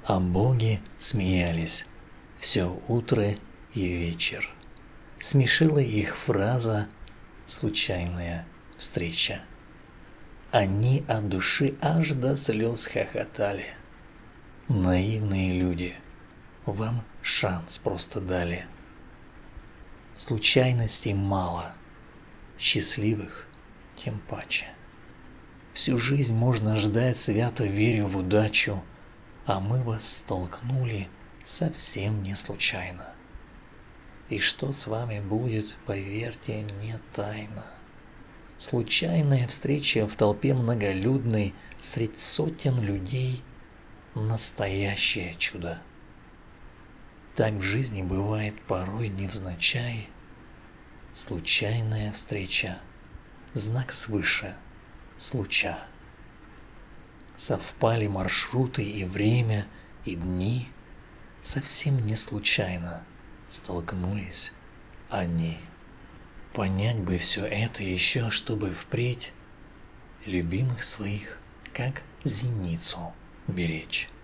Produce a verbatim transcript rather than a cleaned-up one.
А боги смеялись все утро и вечер. Смешила их фраза «случайная встреча». Они от души аж до слез хохотали. Наивные люди, вам шанс просто дали. Случайностей мало, счастливых тем паче. Всю жизнь можно ждать, свято веря в удачу, а мы вас столкнули совсем не случайно. И что с вами будет, поверьте, не тайна. Случайная встреча в толпе многолюдной средь сотен людей – настоящее чудо. Так в жизни бывает порой невзначай. Случайная встреча – знак свыше случая. Совпали маршруты и время, и дни, совсем не случайно столкнулись они. Понять бы все это еще, чтобы впредь любимых своих, как зеницу, беречь.